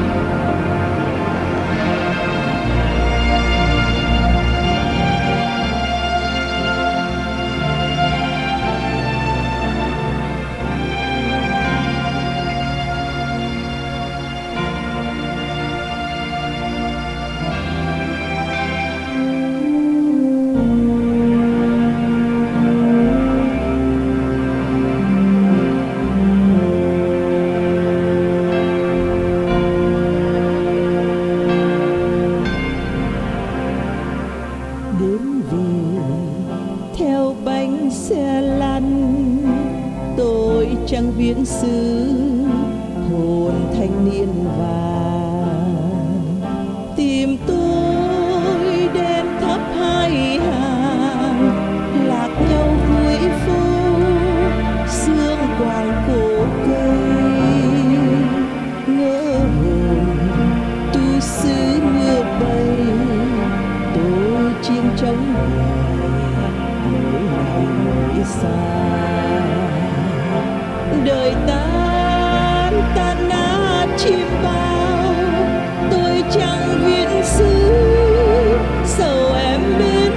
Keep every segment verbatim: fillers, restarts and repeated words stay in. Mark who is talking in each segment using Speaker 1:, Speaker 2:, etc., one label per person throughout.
Speaker 1: Đến về theo bánh xe lăn, tôi chẳng viễn xứ hồn thanh niên vàng. Tìm tôi đến thắp hai hàng, lạc nhau gửi phố sương quàng cổ cây. Ngỡ hồn tu sứ mưa bay, tôi chim trống mỗi ngày mỗi xa. Đời tan tan nát chim bao, tôi chẳng viễn xứ sầu em bên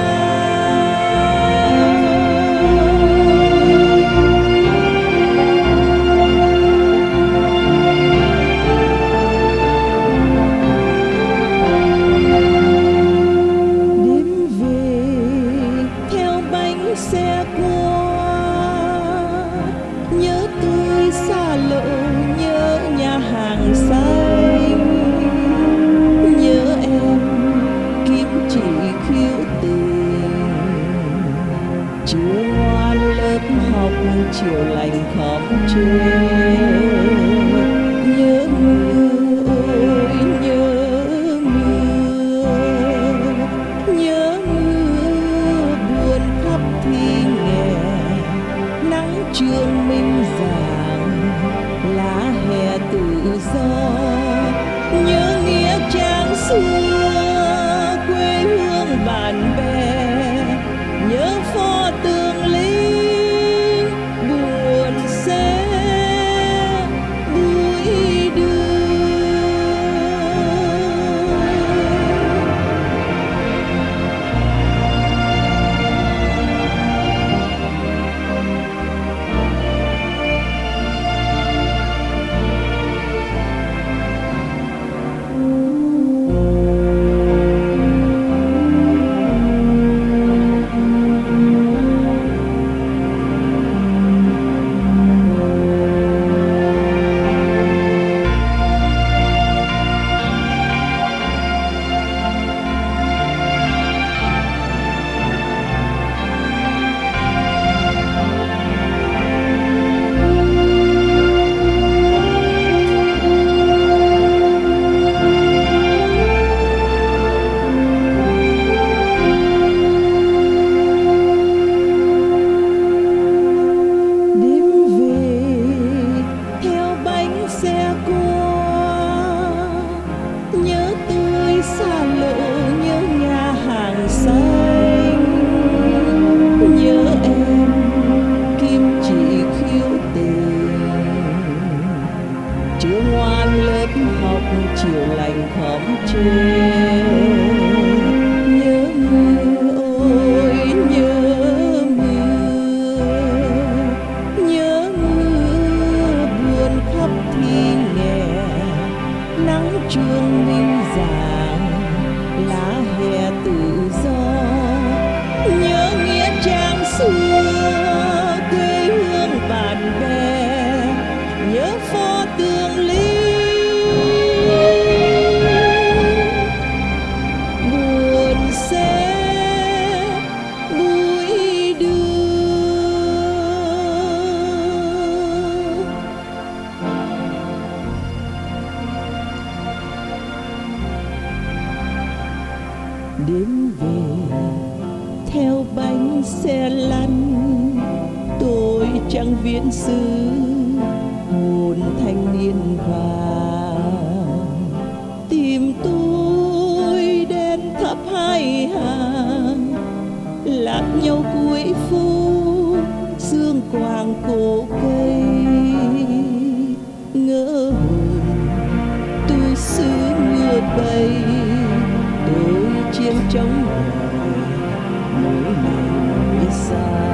Speaker 1: xe qua. Nhớ tôi xa lộ, nhớ nhà hàng xanh, nhớ em kim chỉ khiêu tình. Chưa ngoan lớp học chiều lành khóm trên. Nhớ mưa ôi nhớ mưa, nhớ mưa buồn khắp thi nghè. Nắng trường minh rạng lá hè tự do. Nhớ nghĩa trang xưa quê hương bạn bè. Nhớ pho tượng lính buồn xe bụi đưa. Xe qua nhớ tôi xa lộ, nhớ nhà hàng xanh, nhớ em kim chỉ khiêu tình. Chưa ngoan lớp học chiều lành khóm trên. Nhớ mưa ôi nhớ mưa, nhớ mưa buồn khắp thi nghè. Nắng trường minh rạng lá hè tự do. Nhớ nghĩa trang xưa quê hương bạn bè. Nhớ pho tượng lính buồn xe bụi đưa. Đêm về theo bánh xe lăn, tôi chẳng viễn xứ hồn thanh niên vàng. Tìm tôi đến thắp hai hàng, lạc nhau cuối phố sương quàng cổ cây. Ngỡ hồn tu cây, tôi chiến chống mỗi ngày mỗi xa.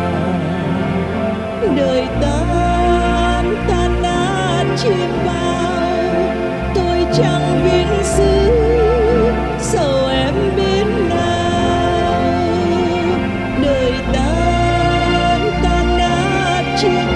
Speaker 1: Đời tan tan nát chim bao, tôi chẳng viễn xứ sầu em biết nào. Đời tan tan nát chim